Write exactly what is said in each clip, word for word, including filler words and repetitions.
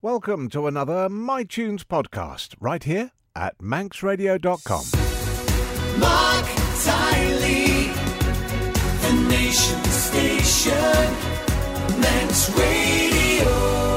Welcome to another My Tunes podcast, right here at manx radio dot com. Mark Tiley, the nation station, Manx Radio.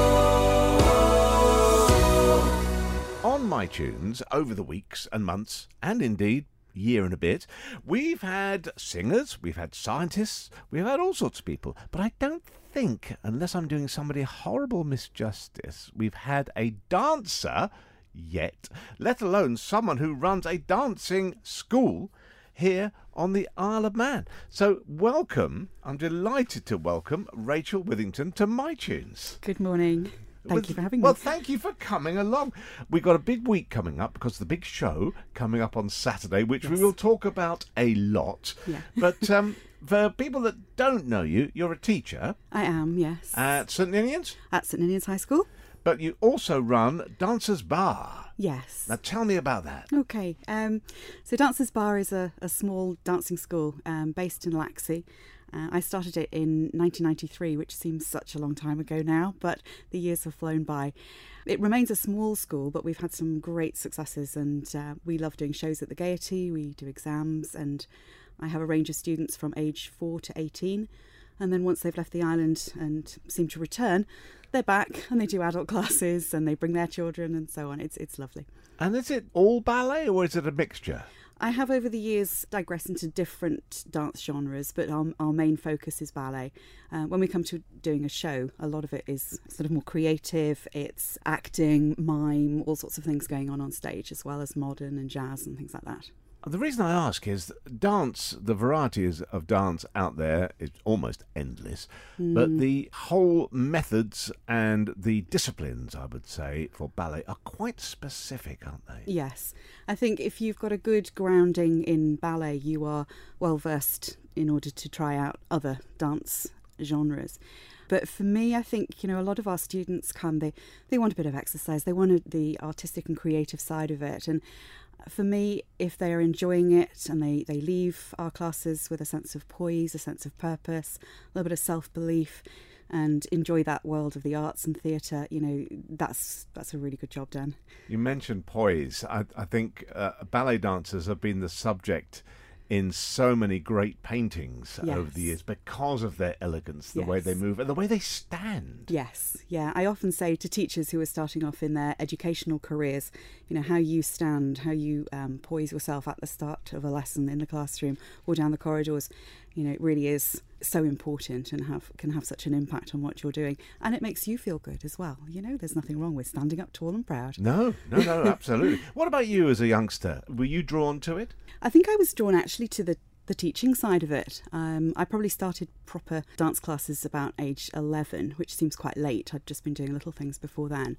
On My Tunes, over the weeks and months, and indeed year and a bit, we've had singers, we've had scientists, we've had all sorts of people, but I don't think, unless I'm doing somebody horrible misjustice, we've had a dancer yet, let alone someone who runs a dancing school here on the Isle of Man. So welcome, I'm delighted to welcome Rachel Withington to My Tunes. Good morning. Thank Well, you for having well, me. Well, thank you for coming along. We've got a big week coming up because the big show coming up on Saturday, which Yes. we will talk about a lot. Yeah. But um, for people that don't know you, you're a teacher I am, yes. at St Ninians, At St Ninians High School? but you also run Dancers Bar. Yes. Now, tell me about that. Okay. Um, so Dancers Bar is a, a small dancing school um, based in Laxey. Uh, I started it in nineteen ninety-three, which seems such a long time ago now, but the years have flown by. It remains a small school, but we've had some great successes, and uh, we love doing shows at the Gaiety. We do exams, and I have a range of students from age four to eighteen. And then once they've left the island and seem to return, they're back and they do adult classes and they bring their children and so on. It's it's lovely. And is it all ballet or is it a mixture? I have over the years digressed into different dance genres, but our, our main focus is ballet. Uh, when we come to doing a show, a lot of it is sort of more creative. It's acting, mime, all sorts of things going on on stage, as well as modern and jazz and things like that. The reason I ask is dance, the varieties of dance out there is almost endless, Mm. but the whole methods and the disciplines, I would say, for ballet are quite specific, aren't they? Yes. I think if you've got a good grounding in ballet, you are well versed in order to try out other dance genres. But for me, I think, you know, a lot of our students come, they, they want a bit of exercise, they want the artistic and creative side of it. And for me, if they are enjoying it and they, they leave our classes with a sense of poise, a sense of purpose, a little bit of self-belief, and enjoy that world of the arts and theatre, you know, that's that's a really good job done. You mentioned poise. I, I think uh, ballet dancers have been the subject in so many great paintings Yes. over the years because of their elegance, the way Yes. they move and the way they stand. Yes, yeah. I often say to teachers who are starting off in their educational careers, you know, how you stand, how you um, poise yourself at the start of a lesson in the classroom or down the corridors, you know, it really is so important and have can have such an impact on what you're doing. And it makes you feel good as well. You know, there's nothing wrong with standing up tall and proud. No, no, no, absolutely. What about you as a youngster? Were you drawn to it? I think I was drawn actually to the the teaching side of it. Um, I probably started proper dance classes about age eleven, which seems quite late. I'd just been doing little things before then.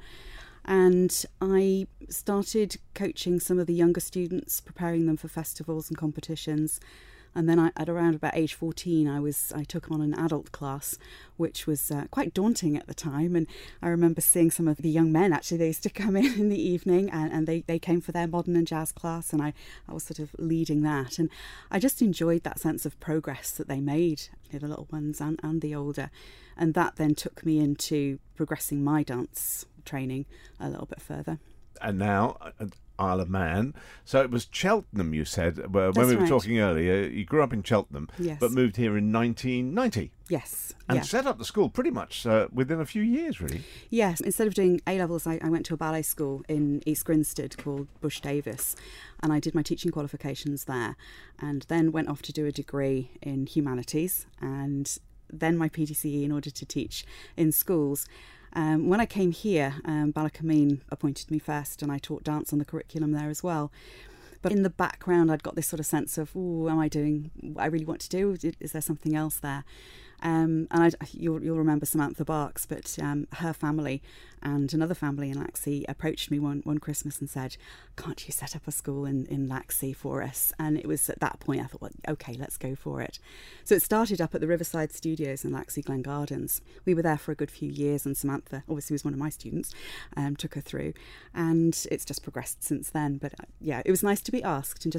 And I started coaching some of the younger students, preparing them for festivals and competitions. And then I, at around about age fourteen, I was I took on an adult class, which was uh, quite daunting at the time. And I remember seeing some of the young men, actually, they used to come in in the evening and, and they, they came for their modern and jazz class. And I, I was sort of leading that. And I just enjoyed that sense of progress that they made, you know, the little ones and, and the older. And that then took me into progressing my dance training a little bit further. And now, uh, Isle of Man. So it was Cheltenham, you said, uh, when That's we were right. talking earlier. You grew up in Cheltenham, Yes. but moved here in nineteen ninety Yes. and yeah. set up the school pretty much uh, within a few years, really. Yes, instead of doing A-levels, I, I went to a ballet school in East Grinstead called Bush Davis, and I did my teaching qualifications there, and then went off to do a degree in humanities, and then my P T C E in order to teach in schools. Um, when I came here, um, Ballacameen appointed me first, and I taught dance on the curriculum there as well. But in the background, I'd got this sort of sense of, oh, am I doing what I really want to do? Is there something else there? Um, and I, you'll, you'll remember Samantha Barks, but um, her family and another family in Laxey approached me one, one Christmas and said, can't you set up a school in, in Laxey for us? And it was at that point I thought, well, okay, let's go for it. So it started up at the Riverside Studios in Laxey Glen Gardens. We were there for a good few years, and Samantha, obviously was one of my students, um, took her through. And it's just progressed since then. But uh, yeah, it was nice to be asked and just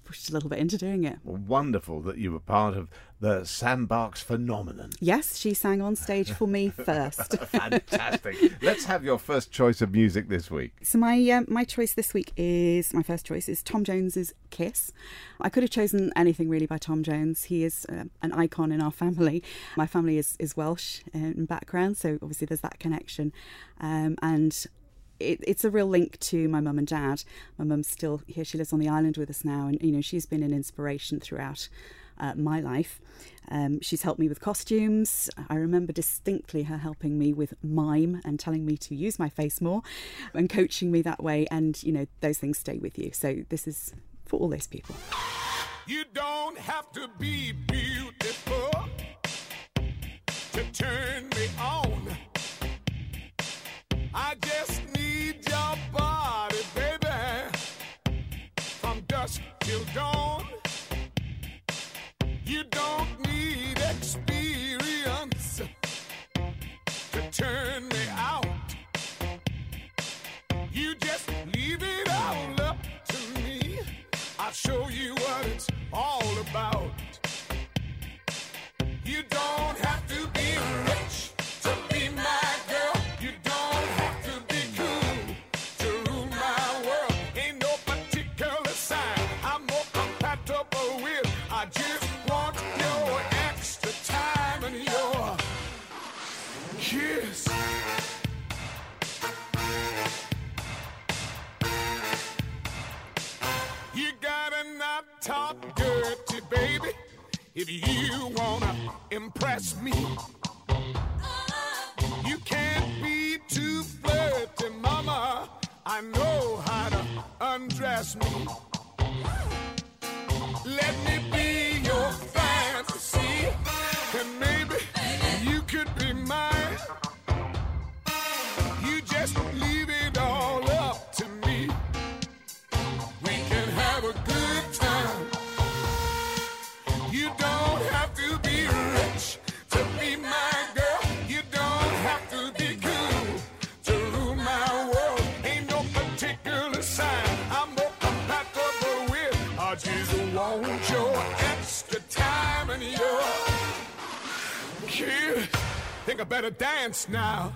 pushed a little bit into doing it. Wonderful that you were part of the Sam Barks phenomenon. Yes, she sang on stage for me first. Fantastic. Let's have your first choice of music this week. So my um, my choice this week is, my first choice is Tom Jones's Kiss. I could have chosen anything really by Tom Jones. He is uh, an icon in our family. My family is, is Welsh in background, so obviously there's that connection. Um, and It, it's a real link to my mum and dad. My mum's still here. She lives on the island with us now, and you know she's been an inspiration throughout uh, my life. Um, she's helped me with costumes. I remember distinctly her helping me with mime and telling me to use my face more, and coaching me that way. And you know those things stay with you. So this is for all those people. You don't have to be beautiful to turn me on. I just need your body, baby, from dusk till dawn. You don't need experience to turn me out. You just leave it all up to me. I'll show you what it's all about. You don't have to be rich to be my girl. You don't have to be cool to rule my world. Ain't no particular sign I'm more compatible with. I just want your extra time and your kiss. You gotta not talk dirty, baby, if you wanna impress me. You can't be too flirty, mama. I know how to undress me. Let me be your fantasy, and maybe you could be mine. You just leave it all up to me. We can have a good time. You don't have to be rich to be my girl. You don't have to be cool to rule my world. Ain't no particular sign I'm more compatible with. I just want your extra time and your kiss. Think I better dance now.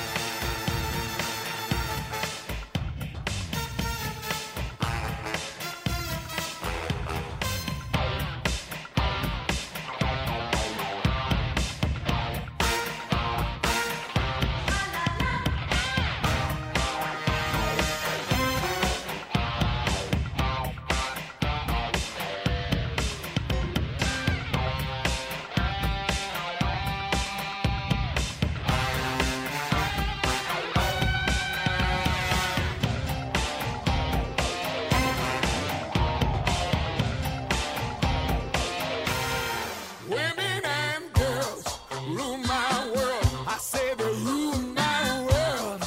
Women and girls rule my world. I say they rule my world.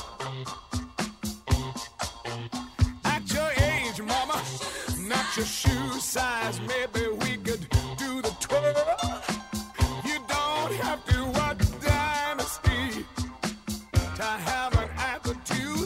At your age, mama, not your shoe size, maybe we could do the twirl. You don't have to watch Dynasty to have an attitude.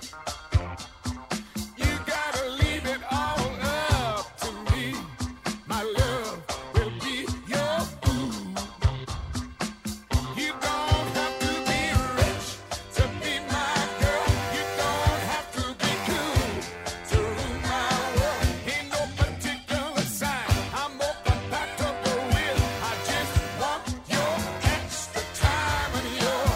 You gotta leave it all up to me. My love will be your food. You don't have to be rich to be my girl. You don't have to be cool to rule my world. Ain't no particular sign I'm more compatible with. I just want your extra time and your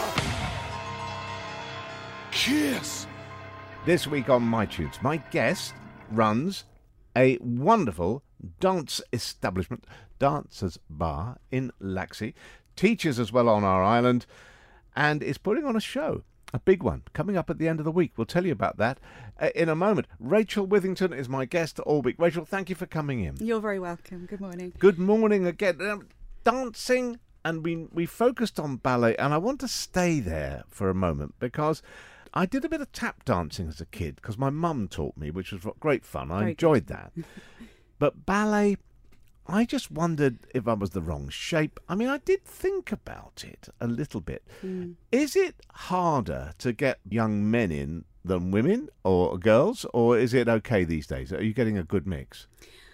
kiss. This week on My Tunes, my guest runs a wonderful dance establishment, Dancers Bar in Laxey, teaches as well on our island, and is putting on a show, a big one, coming up at the end of the week. We'll tell you about that uh, in a moment. Rachel Withington is my guest all week. Rachel, thank you for coming in. You're very welcome. Good morning. Good morning again. Um, dancing, and we, we focused on ballet, and I want to stay there for a moment because I did a bit of tap dancing as a kid because my mum taught me, which was great fun. I Very enjoyed that. But ballet, I just wondered if I was the wrong shape. I mean, I did think about it a little bit. Mm. Is it harder to get young men in than women or girls, or is it okay these days? Are you getting a good mix?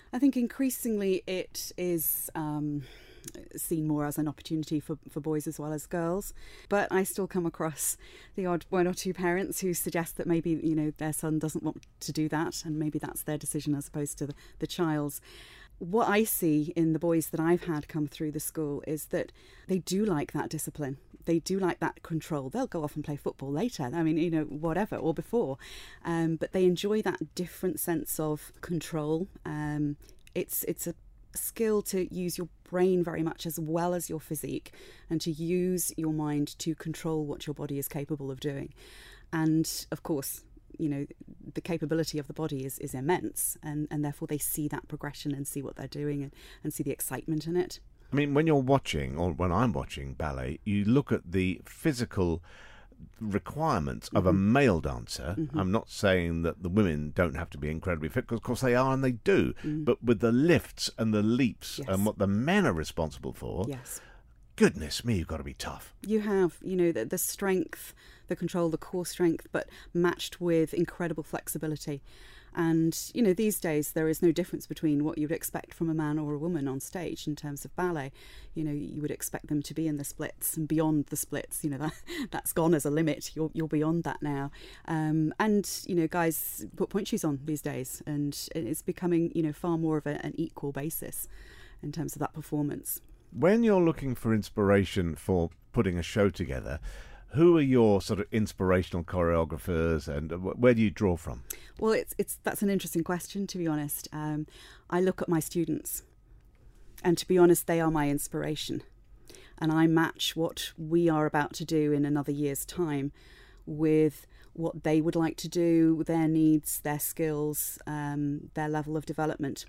I think increasingly it is um, seen more as an opportunity for, for boys as well as girls. But I still come across the odd one or two parents who suggest that maybe, you know, their son doesn't want to do that, and maybe that's their decision as opposed to the, the child's. What I see in the boys that I've had come through the school is that they do like that discipline. They do like that control. They'll go off and play football later. I mean, you know, whatever, or before. Um, but they enjoy that different sense of control. Um, it's it's a skill to use your brain very much as well as your physique, and to use your mind to control what your body is capable of doing. And of course, you know, the capability of the body is, is immense, and, and therefore they see that progression and see what they're doing, and, and see the excitement in it. I mean, when you're watching, or when I'm watching ballet, you look at the physical requirements of mm-hmm. a male dancer. Mm-hmm. I'm not saying that the women don't have to be incredibly fit, because of course they are, and they do. Mm. But with the lifts and the leaps yes. and what the men are responsible for, yes. goodness me, you've got to be tough. You have, you know, the, the strength, the control, the core strength, but matched with incredible flexibility. And, you know, these days there is no difference between what you'd expect from a man or a woman on stage in terms of ballet. You know, you would expect them to be in the splits and beyond the splits. You know, that that's gone as a limit. You're you're beyond that now. Um, and, you know, guys put point shoes on these days, and it's becoming, you know, far more of a, an equal basis in terms of that performance. When you're looking for inspiration for putting a show together, who are your sort of inspirational choreographers, and where do you draw from? Well, it's it's that's an interesting question, to be honest. Um, I look at my students, and to be honest, they are my inspiration. And I match what we are about to do in another year's time with what they would like to do, their needs, their skills, um, their level of development.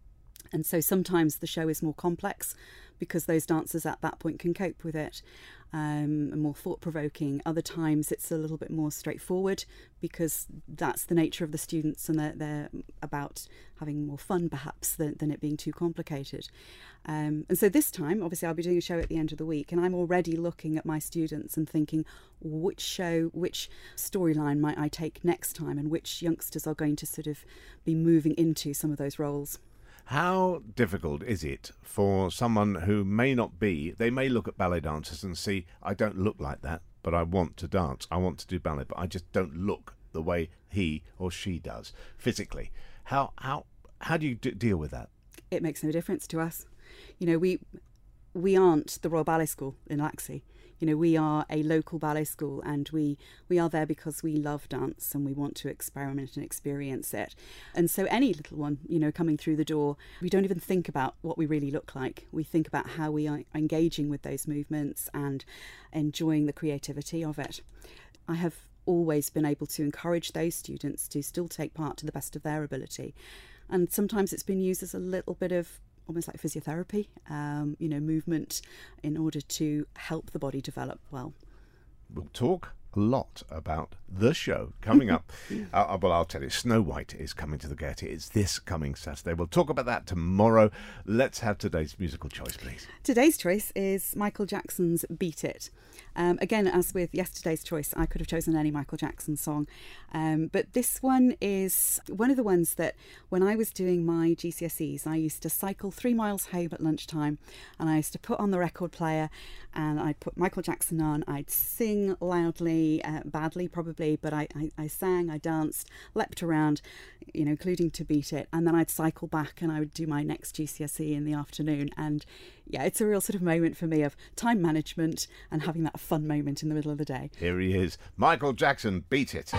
And so sometimes the show is more complex because those dancers at that point can cope with it, um, and more thought-provoking. Other times it's a little bit more straightforward because that's the nature of the students, and they're, they're about having more fun perhaps than, than it being too complicated. Um, and so this time, obviously, I'll be doing a show at the end of the week, and I'm already looking at my students and thinking, which show, which storyline might I take next time, and which youngsters are going to sort of be moving into some of those roles. How difficult is it for someone who may not be, they may look at ballet dancers and see, I don't look like that, but I want to dance, I want to do ballet, but I just don't look the way he or she does physically. How how how do you d- deal with that? It makes no difference to us. You know, we we aren't the Royal Ballet School in Laxey. You know, we are a local ballet school, and we, we are there because we love dance and we want to experiment and experience it. And so any little one, you know, coming through the door, we don't even think about what we really look like. We think about how we are engaging with those movements and enjoying the creativity of it. I have always been able to encourage those students to still take part to the best of their ability. And sometimes it's been used as a little bit of almost like physiotherapy, um, you know, movement in order to help the body develop well. We'll talk a lot about the show coming up. uh, well, I'll tell you, Snow White is coming to the Gaiety. It's this coming Saturday. We'll talk about that tomorrow. Let's have today's musical choice, please. Today's choice is Michael Jackson's Beat It. Um, again, as with yesterday's choice, I could have chosen any Michael Jackson song. Um, but this one is one of the ones that when I was doing my G C S Es, I used to cycle three miles home at lunchtime, and I used to put on the record player and I'd put Michael Jackson on. I'd sing loudly, uh, badly probably, but I, I, I sang, I danced, leapt around, you know, including to Beat It. And then I'd cycle back and I would do my next G C S E in the afternoon. And yeah, it's a real sort of moment for me of time management and having that fun moment in the middle of the day. Here he is, Michael Jackson, Beat It.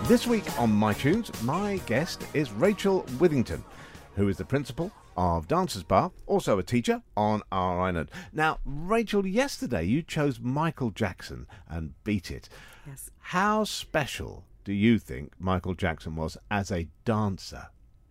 This week on My Tunes, my guest is Rachel Withington, who is the principal of Dancers Bar, also a teacher on our island. Now, Rachel, yesterday you chose Michael Jackson and Beat It. Yes. How special do you think Michael Jackson was as a dancer?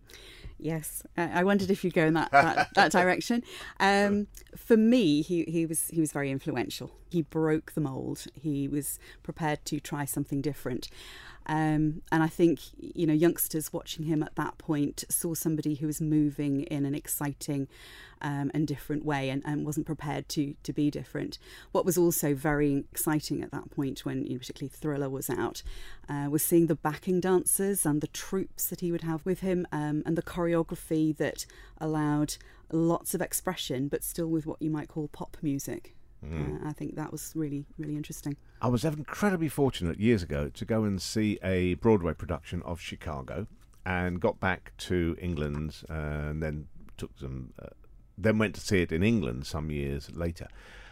Yes, uh, I wondered if you'd go in that that, that direction. Um, for me, he, he was he was very influential. He broke the mould. He was prepared to try something different. Um, and I think, you know, youngsters watching him at that point saw somebody who was moving in an exciting um, and different way and, and wasn't prepared to to be different. What was also very exciting at that point, when, you know, particularly Thriller was out, uh, was seeing the backing dancers and the troops that he would have with him, um, and the choreography that allowed lots of expression, but still with what you might call pop music. Uh, I think that was really, really interesting. I was incredibly fortunate years ago to go and see a Broadway production of Chicago, and got back to England, uh, and then took some, uh, then went to see it in England some years later.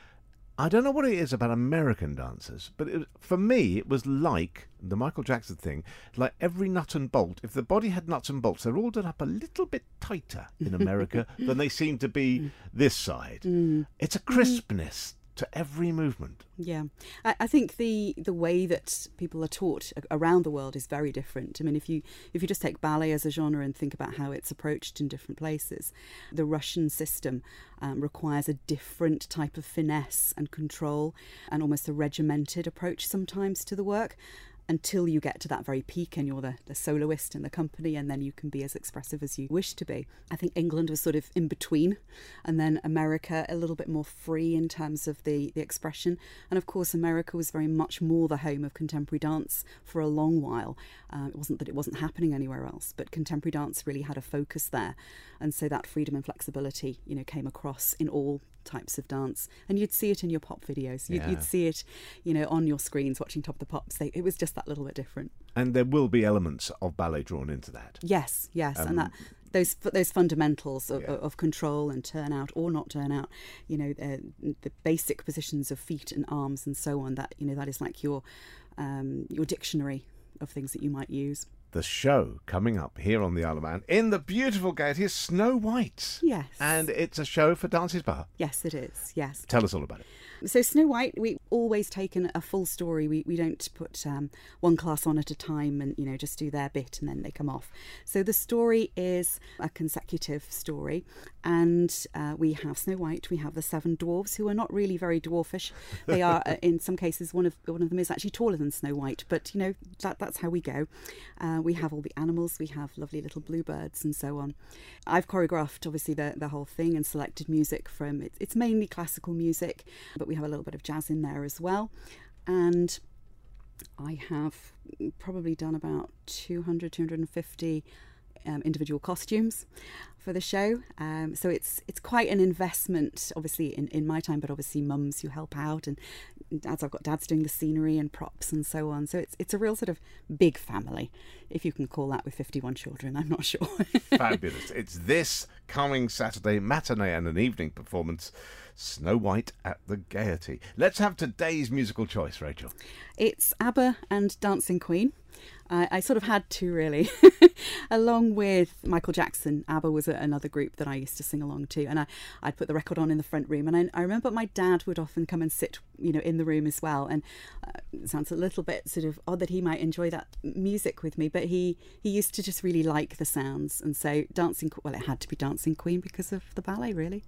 I don't know what it is about American dancers, but it, for me, it was like the Michael Jackson thing, like every nut and bolt. If the body had nuts and bolts, they're all done up a little bit tighter in America than they seem to be this side. Mm. It's a crispness to every movement. Yeah, I, I think the the way that people are taught around the world is very different. I mean, if you if you just take ballet as a genre and think about how it's approached in different places, the Russian system um, requires a different type of finesse and control, and almost a regimented approach sometimes to the work, until you get to that very peak and you're the, the soloist in the company, and then you can be as expressive as you wish to be. I think England was sort of in between, and then America a little bit more free in terms of the, the expression. And of course, America was very much more the home of contemporary dance for a long while. Uh, it wasn't that it wasn't happening anywhere else, but contemporary dance really had a focus there. And so that freedom and flexibility, you know, came across in all types of dance, and you'd see it in your pop videos. You'd, Yeah. you'd see it, you know, on your screens watching Top of the Pops. They, it was just that little bit different. And there will be elements of ballet drawn into that. Yes, yes, Um, and that those those fundamentals of, Yeah. of control and turnout or not turnout, you know, uh, the basic positions of feet and arms and so on. That, you know, that is like your um, your dictionary of things that you might use. The show coming up here on the Isle of Man in the beautiful Gaiety is Snow White. Yes. And it's a show for Dancers Bar. Yes, it is. Yes. Tell us all about it. So Snow White, we always taken a full story. We we don't put um, one class on at a time and, you know, just do their bit and then they come off. So the story is a consecutive story, and uh, we have Snow White, we have the seven dwarves, who are not really very dwarfish. They are, uh, in some cases, one of one of them is actually taller than Snow White, but, you know, that that's how we go. Uh, we have all the animals, we have lovely little bluebirds and so on. I've choreographed, obviously, the, the whole thing and selected music from, it, it's mainly classical music, but we have a little bit of jazz in there as well. And I have probably done about two hundred, two hundred fifty um, individual costumes for the show. Um, so it's it's quite an investment, obviously, in, in my time, but obviously mums who help out, and dads, I've got dads doing the scenery and props and so on. So it's it's a real sort of big family, if you can call that, with fifty-one children. I'm not sure. Fabulous. It's this coming Saturday, matinee and an evening performance, Snow White at the Gaiety. Let's have today's musical choice, Rachel. It's ABBA and Dancing Queen. Uh, I sort of had to, really. Along with Michael Jackson, ABBA was a, another group that I used to sing along to, and I, I'd put the record on in the front room, and I, I remember my dad would often come and sit, you know, in the room as well, and uh, it sounds a little bit sort of odd that he might enjoy that music with me, but he, he used to just really like the sounds, and so Dancing, well, it had to be Dancing Queen because of the ballet, really.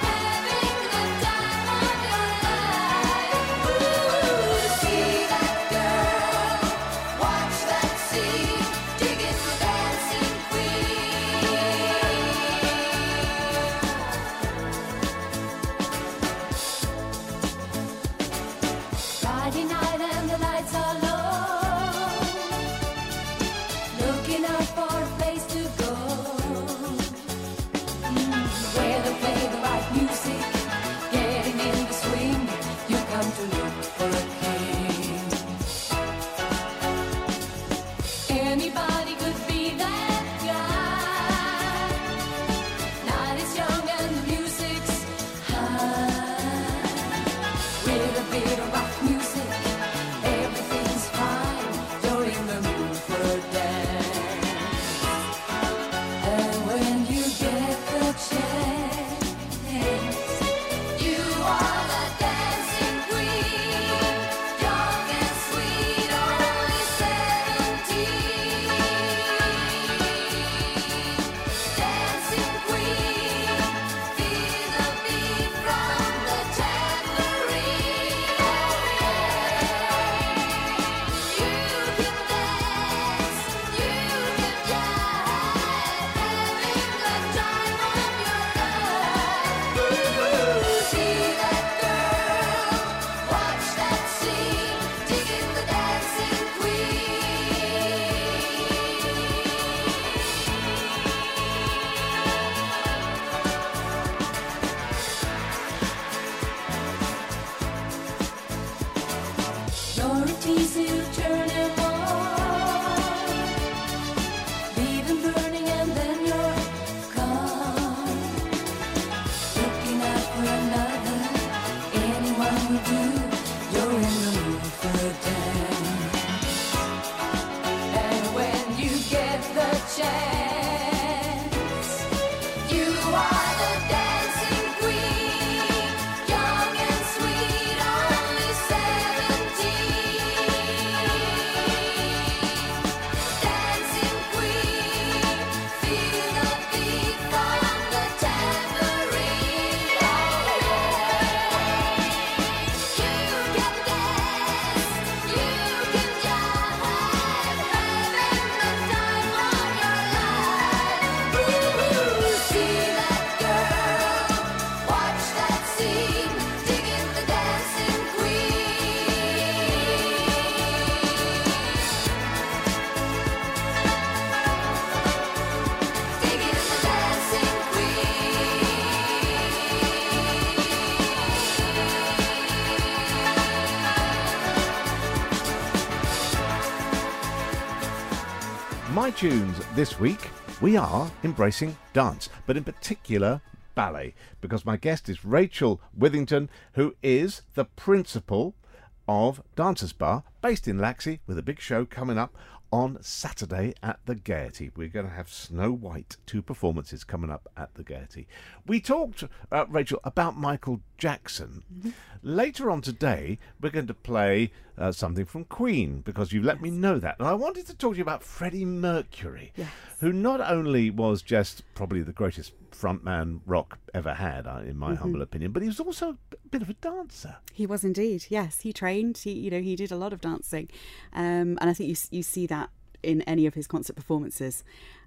See that My Tunes this week, we are embracing dance, but in particular ballet, because my guest is Rachel Withington, who is the principal of Dancers Bar, based in Laxey, with a big show coming up on Saturday at the Gaiety. We're going to have Snow White, two performances coming up at the Gaiety. We talked, uh, Rachel, about Michael Jackson. Mm-hmm. Later on today, we're going to play uh, something from Queen, because you let yes. me know that. And I wanted to talk to you about Freddie Mercury, yes. who not only was just probably the greatest frontman rock ever had, uh, in my mm-hmm. humble opinion, but he was also a bit of a dancer. He was indeed, yes. He trained, he, you know, he did a lot of dancing. Um, and I think you you see that in any of his concert performances.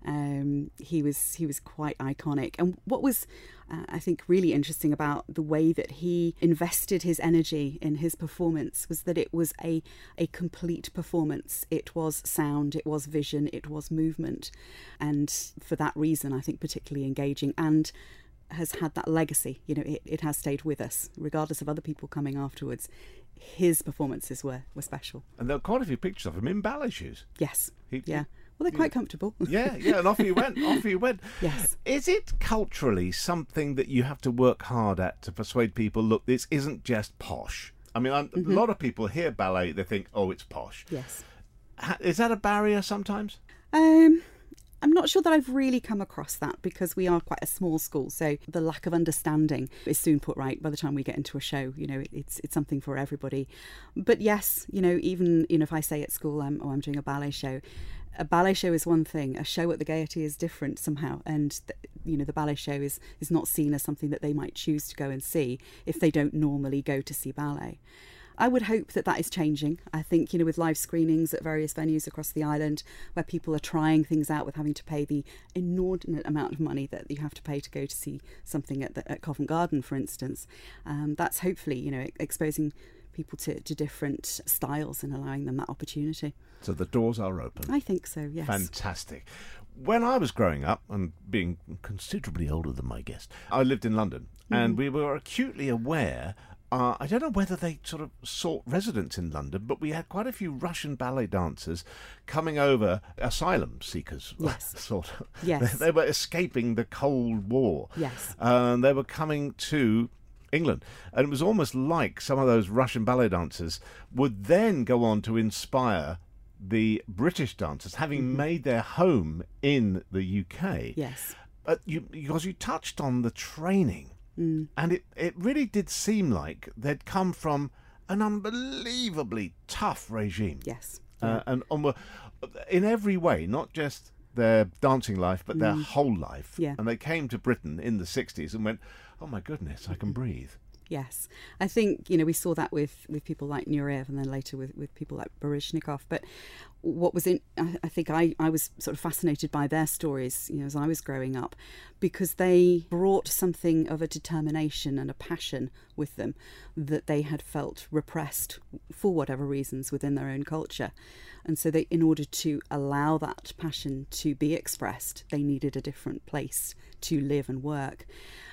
Um, he was he was quite iconic. And what was, uh, I think, really interesting about the way that he invested his energy in his performance was that it was a, a complete performance. It was sound, it was vision, it was movement. And for that reason, I think particularly engaging and has had that legacy. You know, it, it has stayed with us, regardless of other people coming afterwards. His performances were, were special. And there are quite a few pictures of him in ballet shoes. Yes. He, yeah. Well, they're quite comfortable. Yeah, yeah, and off he went, off he went. Yes. Is it culturally something that you have to work hard at to persuade people, look, this isn't just posh? I mean, mm-hmm. a lot of people hear ballet, they think, oh, it's posh. Yes. Is that a barrier sometimes? Um... I'm not sure that I've really come across that, because we are quite a small school, so the lack of understanding is soon put right by the time we get into a show. You know, it's it's something for everybody. But yes, you know, even you know, if I say at school, I'm, oh, I'm doing a ballet show. A ballet show is one thing. A show at the Gaiety is different somehow, and th- you know, the ballet show is is not seen as something that they might choose to go and see if they don't normally go to see ballet. I would hope that that is changing. I think, you know, with live screenings at various venues across the island where people are trying things out with having to pay the inordinate amount of money that you have to pay to go to see something at, the, at Covent Garden, for instance, um, that's hopefully, you know, exposing people to, to different styles and allowing them that opportunity. So the doors are open. I think so, yes. Fantastic. When I was growing up, and being considerably older than my guest, I lived in London, mm. and we were acutely aware. Uh, I don't know whether they sort of sought residence in London, but we had quite a few Russian ballet dancers coming over, asylum seekers, yes. sort of. Yes. They, they were escaping the Cold War. Yes. And they were coming to England. And it was almost like some of those Russian ballet dancers would then go on to inspire the British dancers, having mm-hmm. made their home in the U K. Yes. But you, because you touched on the training. Mm. And it, it really did seem like they'd come from an unbelievably tough regime. Yes. Uh, yeah. And on, in every way, not just their dancing life, but their mm. whole life. Yeah. And they came to Britain in the sixties and went, oh my goodness, I can breathe. Yes. I think, you know, we saw that with, with people like Nureyev and then later with, with people like Baryshnikov. But what was in, I, I think I, I was sort of fascinated by their stories, you know, as I was growing up, because they brought something of a determination and a passion with them that they had felt repressed for whatever reasons within their own culture. And so they, in order to allow that passion to be expressed, they needed a different place to live and work.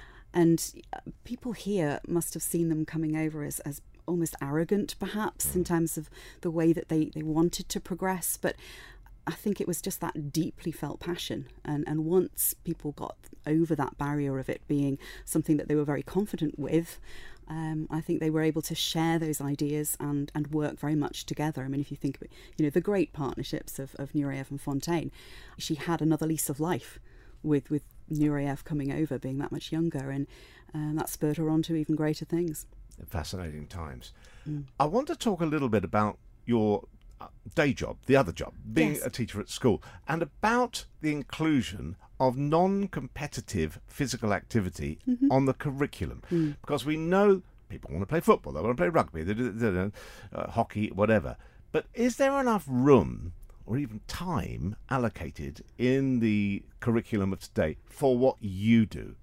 And people here must have seen them coming over as, as almost arrogant, perhaps, in terms of the way that they, they wanted to progress. But I think it was just that deeply felt passion. And, and once people got over that barrier of it being something that they were very confident with, um, I think they were able to share those ideas and, and work very much together. I mean, if you think of it, you know, the great partnerships of, of Nureyev and Fontaine, she had another lease of life with, with Nureyev coming over, being that much younger, and um, that spurred her on to even greater things. Fascinating times. Mm. I want to talk a little bit about your day job, the other job, being yes. a teacher at school, and about the inclusion of non-competitive physical activity mm-hmm. on the curriculum. Mm. Because we know people want to play football, they want to play rugby, they do, they do, uh, hockey, whatever. But is there enough room or even time allocated in the curriculum of today for what you do?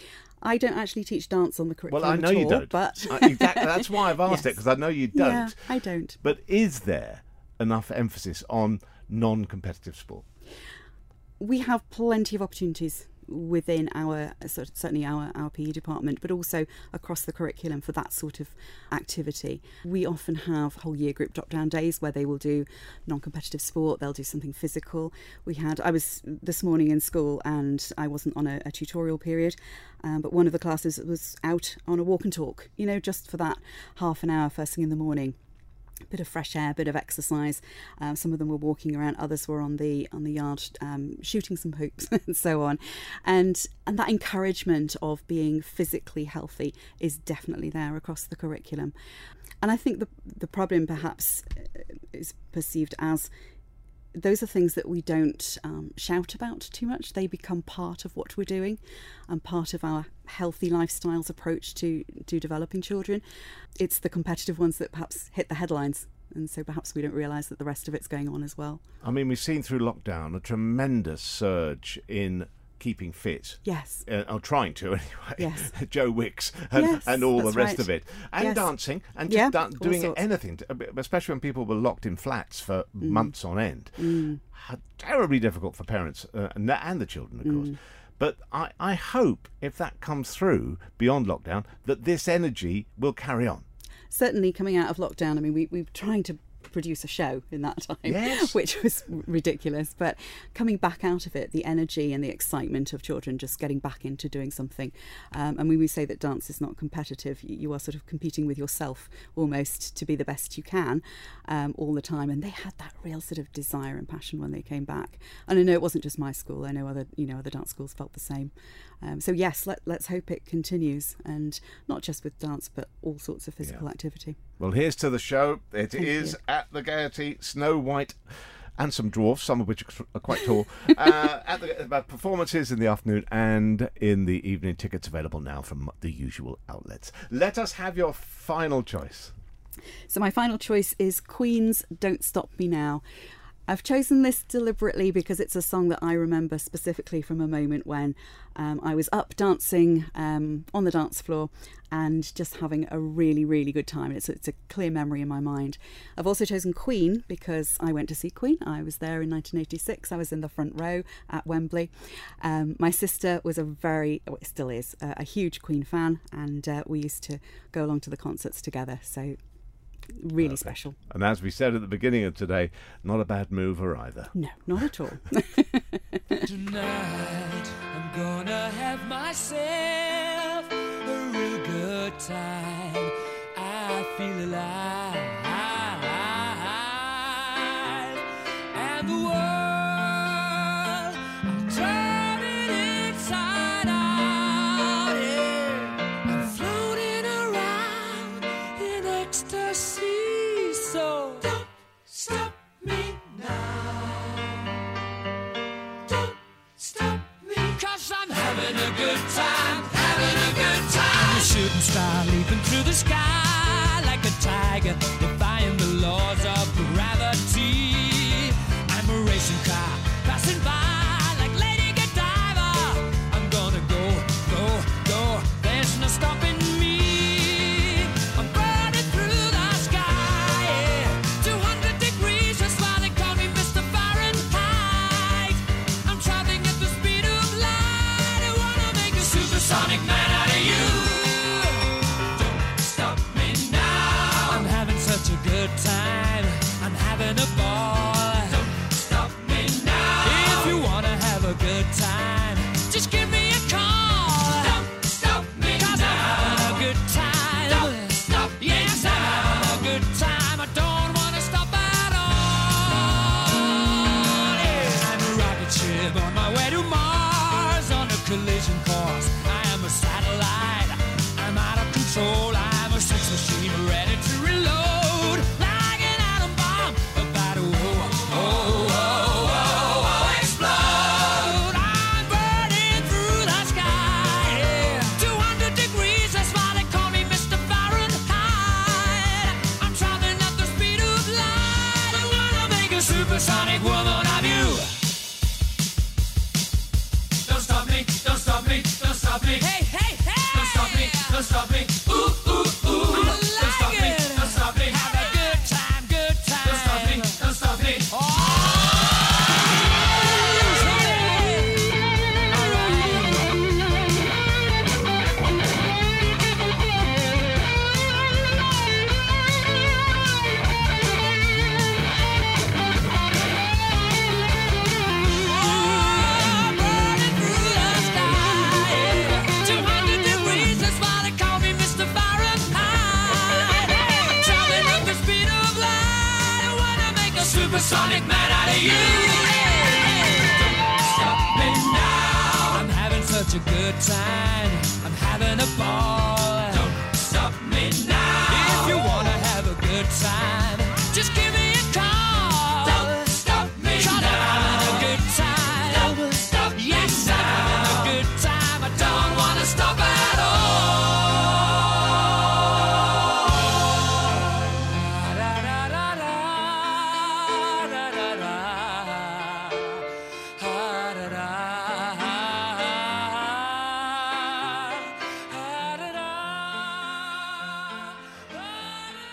I don't actually teach dance on the curriculum. Well, I know at all, you don't. But uh, exactly. That's why I've asked yes. it, because I know you don't. Yeah, I don't. But is there enough emphasis on non-competitive sport? We have plenty of opportunities within our, sort of, certainly our, our P E department, but also across the curriculum for that sort of activity. We often have whole year group drop-down days where they will do non-competitive sport, they'll do something physical. We had, I was this morning in school and I wasn't on a, a tutorial period, um, but one of the classes was out on a walk and talk, you know, just for that half an hour first thing in the morning. Bit of fresh air, bit of exercise. Um, some of them were walking around, others were on the on the yard um, shooting some hoops and so on. And and that encouragement of being physically healthy is definitely there across the curriculum. And I think the the problem perhaps is perceived as those are things that we don't um, shout about too much. They become part of what we're doing and part of our healthy lifestyles approach to, to developing children. It's the competitive ones that perhaps hit the headlines. And so perhaps we don't realise that the rest of it's going on as well. I mean, we've seen through lockdown a tremendous surge in keeping fit. Yes. Uh, or trying to, anyway. Yes. Joe Wicks and, Yes, and all the that's rest right. of it. And Yes. dancing and just Yeah, da- all doing sorts. anything, to- especially when people were locked in flats for Mm. months on end. How terribly difficult for parents uh, and, the, and the children, of course. Mm. But I, I hope, if that comes through beyond lockdown, that this energy will carry on. Certainly coming out of lockdown, I mean, we, we were trying to produce a show in that time, Yes. which was ridiculous. But coming back out of it, the energy and the excitement of children just getting back into doing something. Um, and when we say that dance is not competitive, you, you are sort of competing with yourself almost to be the best you can um, all the time. And they had that real sort of desire and passion when they came back. And I know it wasn't just my school. I know other, you know, other dance schools felt the same. Um, so yes, let, let's hope it continues, and not just with dance, but all sorts of physical Yeah. activity. Well, here's to the show. It Thank is you. at the Gaiety, Snow White and some dwarfs, some of which are quite tall, uh, at the uh, performances in the afternoon and in the evening. Tickets available now from the usual outlets. Let us have your final choice. So my final choice is Queen's Don't Stop Me Now. I've chosen this deliberately because it's a song that I remember specifically from a moment when um, I was up dancing um, on the dance floor and just having a really, really good time. It's, it's a clear memory in my mind. I've also chosen Queen because I went to see Queen. I was there in nineteen eighty-six. I was in the front row at Wembley. Um, my sister was a very, well, it still is, uh, a huge Queen fan, and uh, we used to go along to the concerts together. So really Perfect. special. And as we said at the beginning of today, not a bad mover either. No, not at all. Tonight I'm gonna have myself a real good time. I feel alive, and the world I'm turning inside out. Yeah, I'm floating around in ecstasy. So don't stop me now. Don't stop me, 'cause I'm having a good time, having a good time. A shooting star leaping through the sky like a tiger, defying the laws of gravity. I'm a racing car passing by like Lady Godiva. I'm gonna go, go, go. There's no stopping me. I'm burning through the sky, yeah. two hundred degrees, that's why they call me Mister Fahrenheit. I'm traveling at the speed of light. I wanna make a supersonic man out of you. Don't stop me now. I'm having such a good time. I'm having a ball. Don't stop me now. If you wanna have a good time, just give me a call. Don't stop me 'cause now. I'm having a good time. Don't stop me yes, now. I'm having a good time. I don't wanna stop at all. Yeah. I'm a rocket ship on my way to Mars on a collision course. I am a satellite. I'm out of control. I'm a sex machine ready to reload. Like an atom bomb about to oh, oh, oh, oh, oh, explode. I'm burning through the sky. Yeah. two hundred degrees, that's why they call me Mister Fahrenheit. I'm traveling at the speed of light. I wanna make a supersonic woman of you. Don't stop me, don't stop me, don't stop me. Hey, hey, hey! Don't stop me, don't stop me. Ooh, ooh, ooh. I like don't stop it. me, don't stop me. Have a good time, good time. Don't stop me, don't stop me. Oh! All right.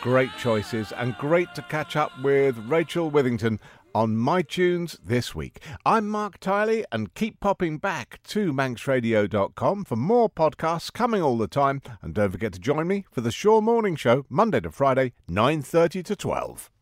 great choices, and great to catch up with Rachel Withington on My Tunes this week. I'm Mark Tiley, and keep popping back to manx radio dot com for more podcasts coming all the time. And don't forget to join me for the Shaw Morning Show, Monday to Friday, nine thirty to twelve.